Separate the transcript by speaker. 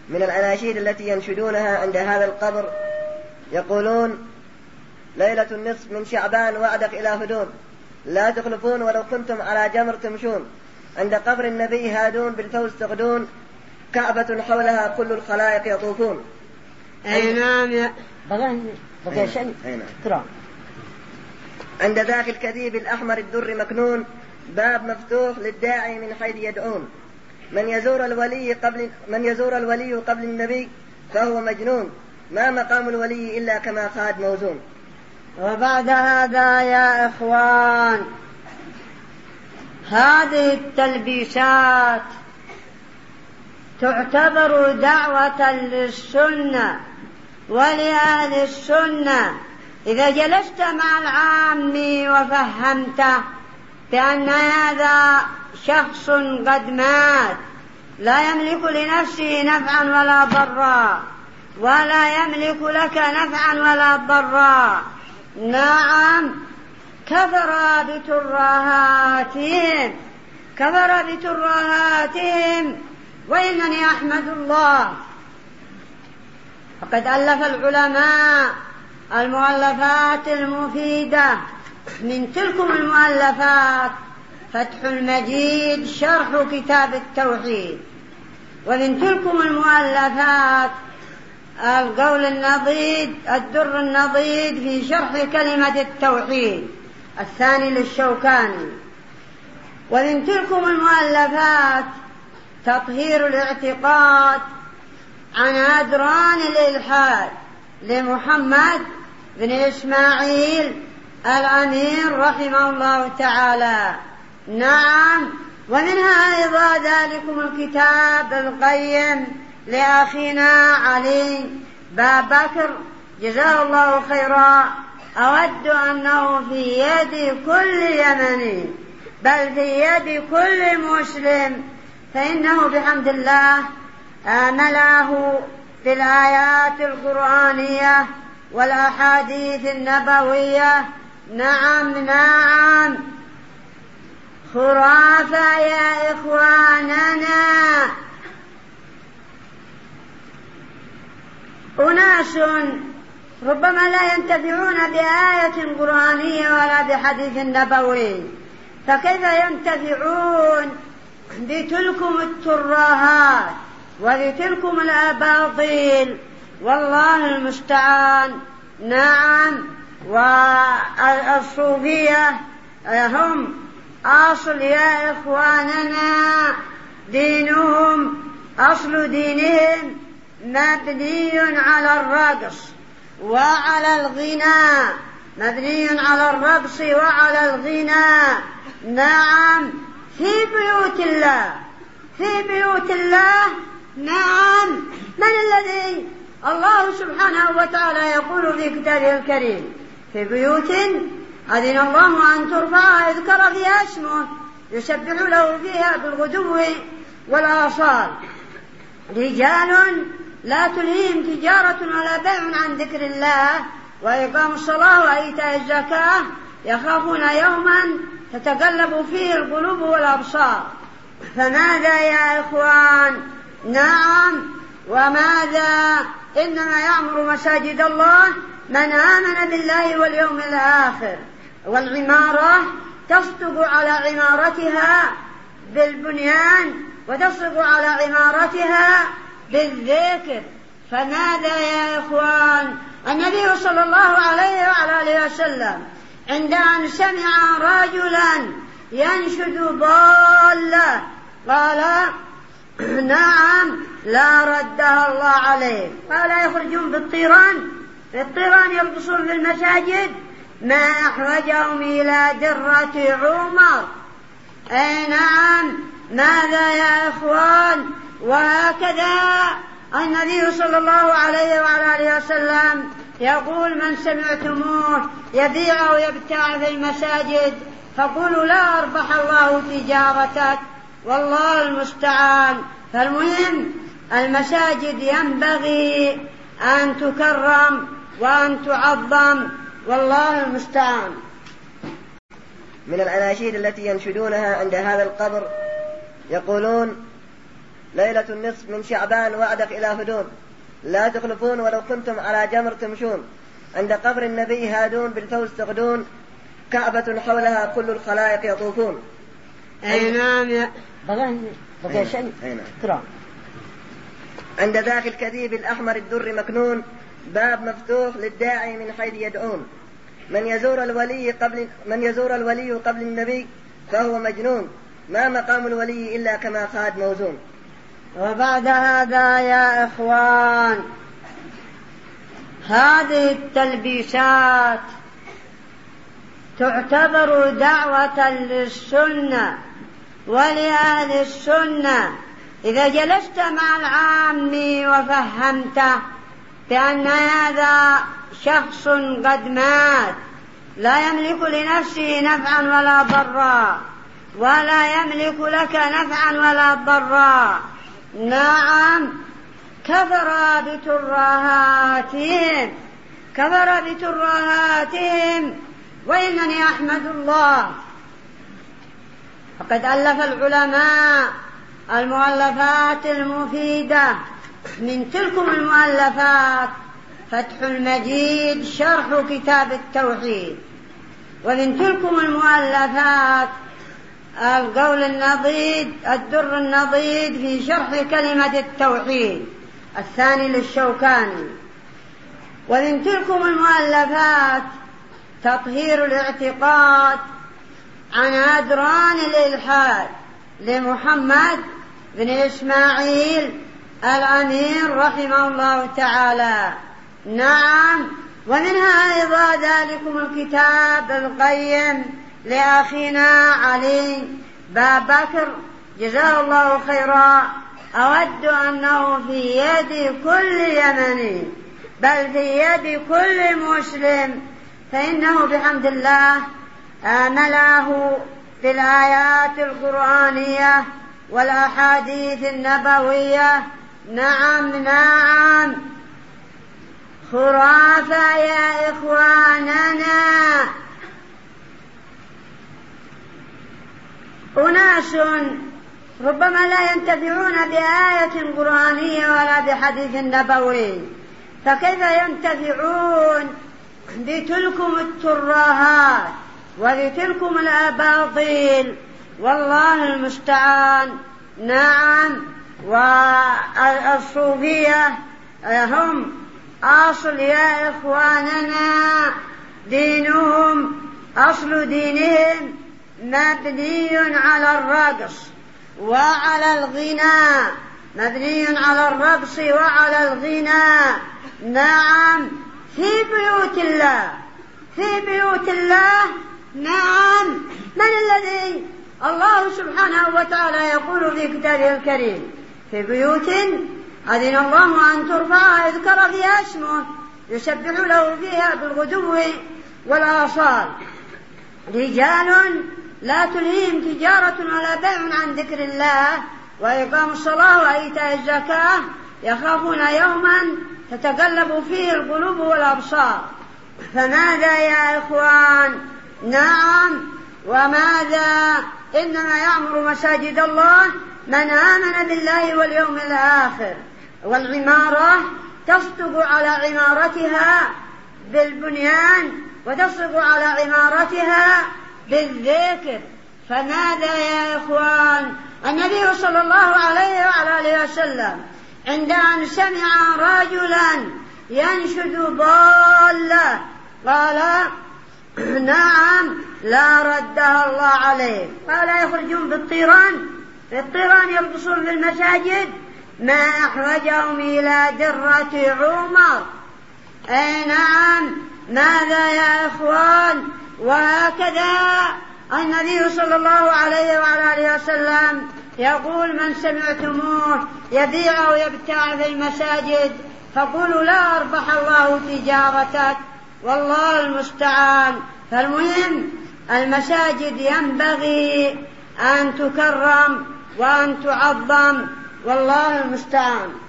Speaker 1: من الأناشيد التي ينشدونها عند هذا القبر يقولون: ليلة النصف من شعبان وعدك إلى هدون، لا تخلفون ولو كنتم على جمر تمشون، عند قبر النبي هادون بالفوز تغدون، كعبة حولها كل الخلائق يطوفون.
Speaker 2: أي نعم. بقى شيء ترى.
Speaker 1: عند ذاك الكذيب الأحمر الدر مكنون، باب مفتوح للداعي من حيث يدعون، من يزور الولي قبل النبي فهو مجنون، ما مقام الولي إلا كما خاد موزون.
Speaker 2: وبعد هذا يا إخوان، هذه التلبيسات تعتبر دعوة للسنة ولأهل السنة. إذا جلست مع العام وفهمته بأن هذا شخص قد مات لا يملك لنفسه نفعا ولا ضرا، ولا يملك لك نفعا ولا ضرا، نعم، كفر بترهاتهم. وإنني أحمد الله، فقد ألف العلماء المؤلفات المفيدة. من تلكم المؤلفات فتح المجيد شرح كتاب التوحيد، ومن تلكم المؤلفات القول النضيد الدر النضيد في شرح كلمة التوحيد الثاني للشوكاني، ومن تلكم المؤلفات تطهير الاعتقاد عن أدران الإلحاد لمحمد بن إسماعيل الأمير رحمه الله تعالى، نعم. ومنها أيضا ذلكم الكتاب القيم لأخينا علي بابكر جزاه الله خيرا، أود أنه في يد كل يمني بل في يد كل مسلم، فإنه بحمد الله ملاه بالآيات القرآنية والأحاديث النبوية، نعم، خرافة يا إخواننا. أناس ربما لا ينتفعون بآية قرآنية ولا بحديث نبوي، فكيف ينتفعون بتلكم الترهات وبتلكم الأباطيل؟ والله المستعان، نعم. والصوفية هم أصل يا إخواننا، دينهم أصل دينهم مبني على الرقص وعلى الغناء، مبني على الرقص وعلى الغناء، نعم، في بيوت الله، نعم. من الذي الله سبحانه وتعالى يقول في كتابه الكريم: في بيوت أذن الله أن ترفع يذكر فيها اسمه يسبح له فيها بالغدو والآصال رجال لا تلهيهم تجارة ولا بيع عن ذكر الله وإقام الصلاة وإيتاء الزكاة يخافون يوما تتقلب فيه القلوب والأبصار. فماذا يا إخوان؟ نعم، وماذا؟ إنما يعمر مساجد الله من آمن بالله واليوم الآخر. والعمارة تصدق على عمارتها بالبنيان وتصدق على عمارتها بالذكر. فماذا يا إخوان؟ النبي صلى الله عليه وعلى آله وسلم عند أن سمع رجلا ينشد ضالة قال: نعم، لا ردها الله عليه. قال: يخرجون بالطيران يرقصون في المساجد، ما أحوجهم إلى درة عمر. أي نعم، ماذا يا إخوان؟ وهكذا النبي صلى الله عليه وعلى آله وسلم يقول: من سمعتموه يبيع ويبتاع في المساجد فقولوا لا أربح الله تجارتك. والله المستعان. فالمهم المساجد ينبغي أن تكرم وأن تعظم، والله المستعان.
Speaker 1: من الأناشيد التي ينشدونها عند هذا القبر يقولون: ليلة النصف من شعبان وعدك إلى هدون لا تخلفون ولو كنتم على جمر تمشون عند قبر النبي هادون بالفوز تغدون كعبة حولها كل الخلائق يطوفون.
Speaker 2: أي نعم بقى شيء ترى.
Speaker 1: عند ذاك الكذيب الأحمر الدر مكنون باب مفتوح للداعي من حيث يدعون من يزور الولي قبل النبي فهو مجنون ما مقام الولي إلا كما قاد موزون.
Speaker 2: وبعد هذا يا إخوان هذه التلبيسات تعتبر دعوة للسنة ولأهل السنة. إذا جلست مع العام وفهمته بأن هذا شخص قد مات لا يملك لنفسه نفعا ولا ضرا ولا يملك لك نفعا ولا ضرا، نعم كفر بترهاتهم وإنني أحمد الله فقد ألف العلماء المؤلفات المفيدة. من تلكم المؤلفات فتح المجيد شرح كتاب التوحيد، ومن تلكم المؤلفات القول النضيد الدر النضيد في شرح كلمة التوحيد الثاني للشوكاني، ومن تلكم المؤلفات تطهير الاعتقاد عن أدران الإلحاد لمحمد بن إسماعيل الأمير رحمه الله تعالى، نعم. ومنها أيضا ذلكم الكتاب القيم لأخينا علي بابكر جزاه الله خيرا، أود أنه في يد كل يمني بل في يد كل مسلم، فإنه بحمد الله ملاه بالآيات القرآنية والأحاديث النبوية، نعم خرافة يا إخواننا. أناس ربما لا ينتفعون بآية قرآنية ولا بحديث نبوي، فكيف ينتفعون بتلكم الترهات وبتلكم الأباطيل؟ والله المستعان، نعم. والصوفية هم أصل يا إخواننا دينهم، أصل دينهم مبني على الرقص وعلى الغناء، مبني على الرقص وعلى الغناء، نعم. في بيوت الله، نعم. من الذي الله سبحانه وتعالى يقول في كتابه الكريم في بيوت أذن الله أن ترفع يذكر فيها اسمه يسبح له فيها بالغدو والآصال رجال لا تلهيهم تجارة ولا بيع عن ذكر الله وإقام الصلاة وإيتاء الزكاة يخافون يوما تتقلب فيه القلوب والأبصار. فماذا يا إخوان؟ نعم. وماذا؟ إنما يعمر مساجد الله من آمن بالله واليوم الآخر. والعمارة تصدق على عمارتها بالبنيان وتصدق على عمارتها بالذكر. فماذا يا إخوان؟ النبي صلى الله عليه وعلى آله وسلم عند أن سمع رجلا ينشد ضالة قال نعم لا ردها الله عليه، قال يخرجون بالطيران يرقصون في المساجد ما أحوجهم إلى درة عمر. أي نعم. ماذا يا إخوان؟ وهكذا النبي صلى الله عليه وعلى آله وسلم يقول من سمعتموه يبيع ويبتاع في المساجد فقولوا لا أربح الله تجارتك، والله المستعان. فالمهم المساجد ينبغي أن تكرم وأن تعظم، والله المستعان.